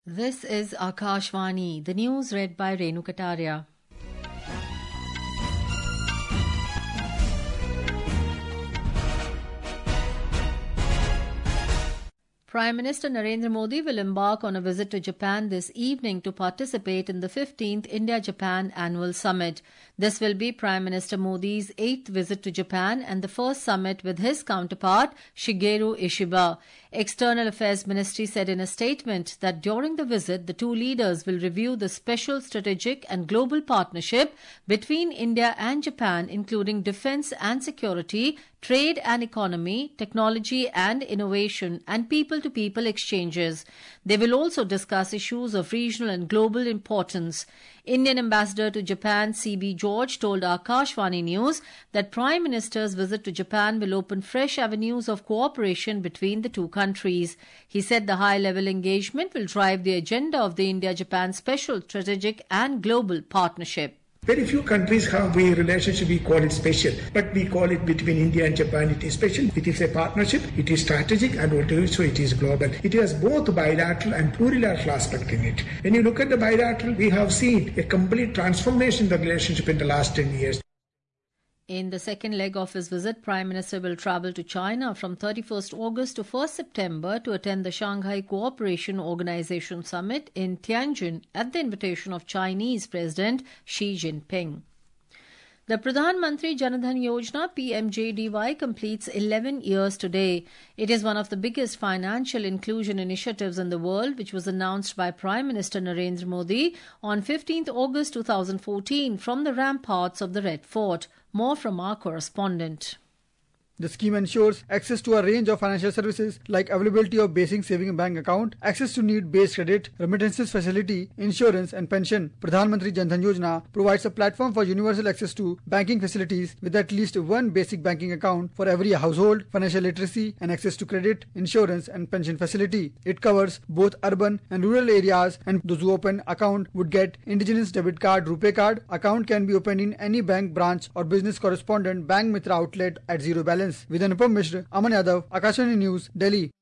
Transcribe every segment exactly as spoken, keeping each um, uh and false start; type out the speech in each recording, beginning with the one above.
This is Akashvani, the news read by Renu Kataria. Prime Minister Narendra Modi will embark on a visit to Japan this evening to participate in the fifteenth India-Japan Annual Summit. This will be Prime Minister Modi's eighth visit to Japan and the first summit with his counterpart, Shigeru Ishiba. External Affairs Ministry said in a statement that during the visit, the two leaders will review the special strategic and global partnership between India and Japan, including defense and security, trade and economy, technology and innovation, and people-to-people exchanges. They will also discuss issues of regional and global importance. Indian Ambassador to Japan, C B George, told Akashvani News that Prime Minister's visit to Japan will open fresh avenues of cooperation between the two countries. He said the high-level engagement will drive the agenda of the India-Japan Special Strategic and Global Partnership. Very few countries have a relationship, we call it special, but we call it between India and Japan, it is special. It is a partnership, it is strategic, and also it is global. It has both bilateral and plurilateral aspect in it. When you look at the bilateral, we have seen a complete transformation in the relationship in the last ten years. In the second leg of his visit, Prime Minister will travel to China from thirty-first August to first September to attend the Shanghai Cooperation Organization Summit in Tianjin at the invitation of Chinese President Xi Jinping. The Pradhan Mantri Jan Dhan Yojana P M J D Y completes eleven years today. It is one of the biggest financial inclusion initiatives in the world, which was announced by Prime Minister Narendra Modi on fifteenth August two thousand fourteen from the ramparts of the Red Fort. More from our correspondent. The scheme ensures access to a range of financial services like availability of basic saving bank account, access to need-based credit, remittances facility, insurance and pension. Pradhan Mantri Jan Dhan Yojana provides a platform for universal access to banking facilities with at least one basic banking account for every household, financial literacy and access to credit, insurance and pension facility. It covers both urban and rural areas, and those who open account would get indigenous debit card, RuPay card. Account can be opened in any bank branch or business correspondent Bank Mitra outlet at zero balance. With Anupam Mishra, Aman Yadav, Akashvani News, Delhi.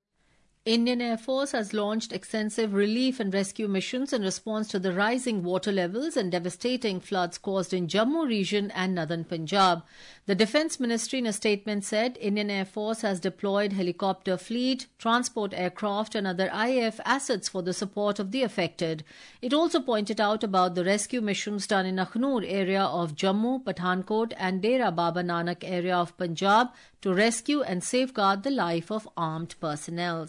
Indian Air Force has launched extensive relief and rescue missions in response to the rising water levels and devastating floods caused in Jammu region and northern Punjab. The Defence Ministry in a statement said Indian Air Force has deployed helicopter fleet, transport aircraft and other I A F assets for the support of the affected. It also pointed out about the rescue missions done in Akhnoor area of Jammu, Pathankot and Dera Baba Nanak area of Punjab to rescue and safeguard the life of armed personnel.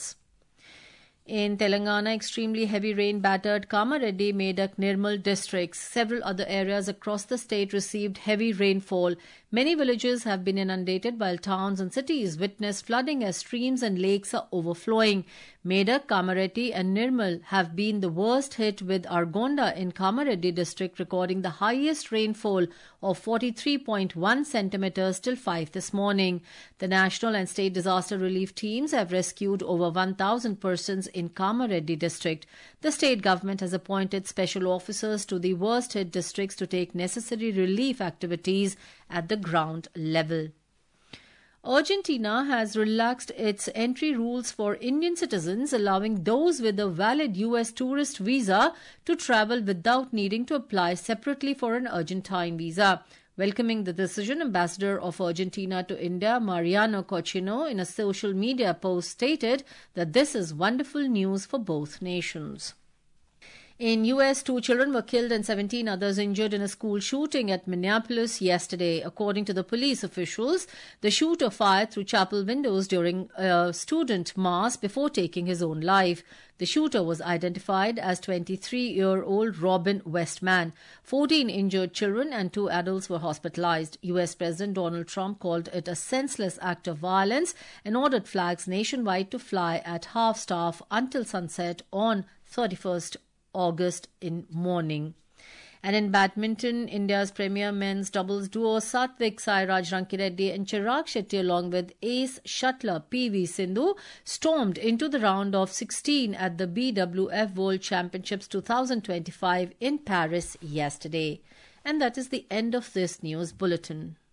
In Telangana, extremely heavy rain battered Kamareddy, Medak, Nirmal districts. Several other areas across the state received heavy rainfall. Many villages have been inundated while towns and cities witness flooding as streams and lakes are overflowing. Medak, Kamareddy and Nirmal have been the worst hit, with Argonda in Kamareddy district recording the highest rainfall of forty-three point one centimeters till five this morning. The national and state disaster relief teams have rescued over one thousand persons in Kamareddy district. The state government has appointed special officers to the worst hit districts to take necessary relief activities at the ground level. Argentina has relaxed its entry rules for Indian citizens, allowing those with a valid U S tourist visa to travel without needing to apply separately for an Argentine visa. Welcoming the decision, Ambassador of Argentina to India, Mariano Cochino, in a social media post stated that this is wonderful news for both nations. In U S, two children were killed and seventeen others injured in a school shooting at Minneapolis yesterday. According to the police officials, the shooter fired through chapel windows during a student mass before taking his own life. The shooter was identified as twenty-three-year-old Robin Westman. fourteen injured children and two adults were hospitalized. U S President Donald Trump called it a senseless act of violence and ordered flags nationwide to fly at half-staff until sunset on thirty-first August in morning. And in badminton, India's premier men's doubles duo Satvik Sairaj Rankireddy and Chirag Shetty along with ace shuttler P V Sindhu stormed into the round of sixteen at the B W F World Championships twenty twenty-five in Paris yesterday. And that is the end of this news bulletin.